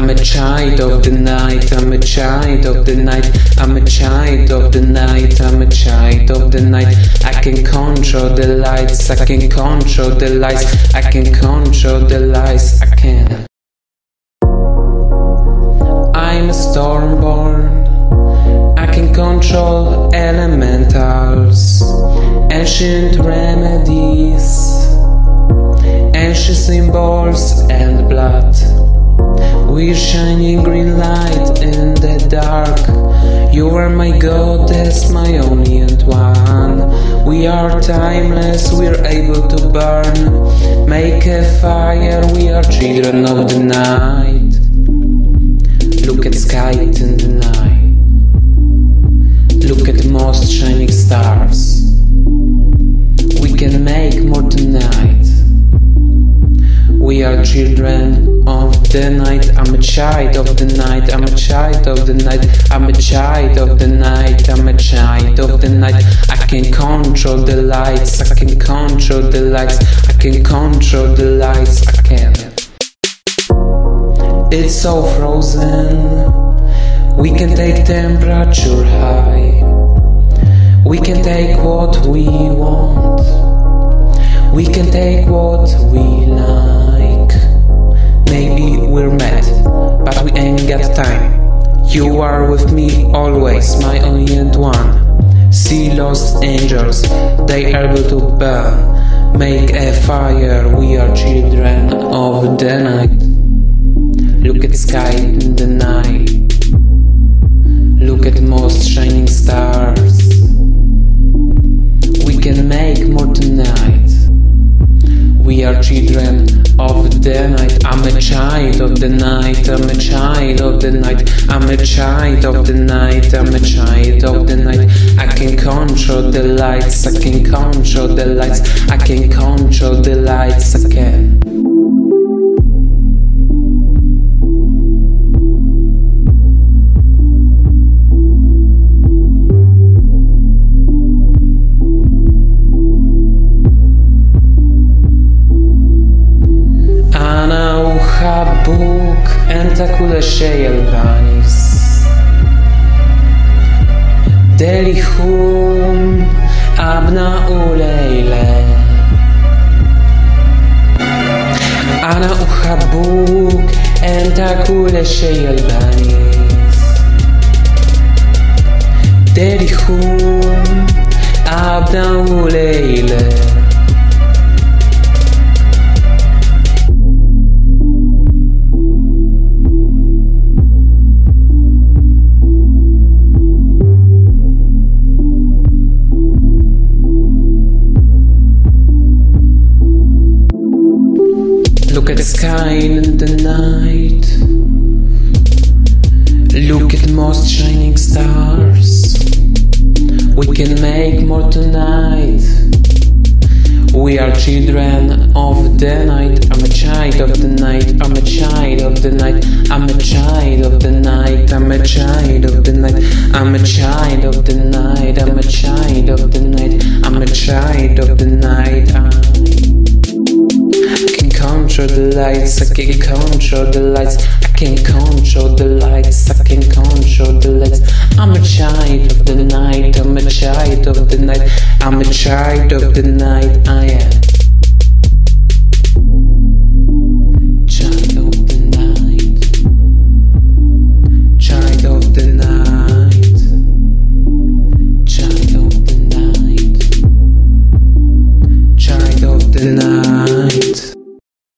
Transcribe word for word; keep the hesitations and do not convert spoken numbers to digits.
I'm a child of the night, I'm a child of the night, I'm a child of the night, I'm a child of the night. I can control the lights, I can control the lights, I can control the lights, I can. I'm a stormborn, I can control elementals, ancient remedies, ancient symbols and blood. We're shining green light in the dark. You are my goddess, my only and one. We are timeless, we're able to burn. Make a fire, we are children of the night. Look at sky in the night. Look at the most shining stars. We can make more tonight. We are children of the night. I'm a child of the night. I'm a child of the night. I'm a child of the night. I'm a child of the night. I can control the lights. I can control the lights. I can control the lights. I can. It's so frozen. We can take temperature high. We can take what we want. We can take what we like. Maybe we're mad, but we ain't got time. You are with me always, my only and one. See lost angels, they are able to burn. Make a fire, we are children of the night. Look at sky in the night. Look at most shining stars. We can make more tonight. We are children of the night. I'm a child of the night. I'm a child of the night. I'm a child of the night. I'm a child of the night. I can control the lights. I can control the lights. I can control the lights. I can. Bóg entakule xejjelbánis Delihum abna ulejle Ana ucha Bóg entakule xejjelbánis Delihum abna ulejle Look at the sky in the night. Look at most shining stars. We can make more tonight. We are children of the night. I'm a child of the night. I'm a child of the night. I'm a child of the night. I'm a child of the night. I'm a child of the night. I'm a child of the night. I'm a child of the night. I can control the lights, I can control the lights, I can control the lights, I can control the lights. I'm a child of the night, I'm a child of the night, I'm a child of the night, I am.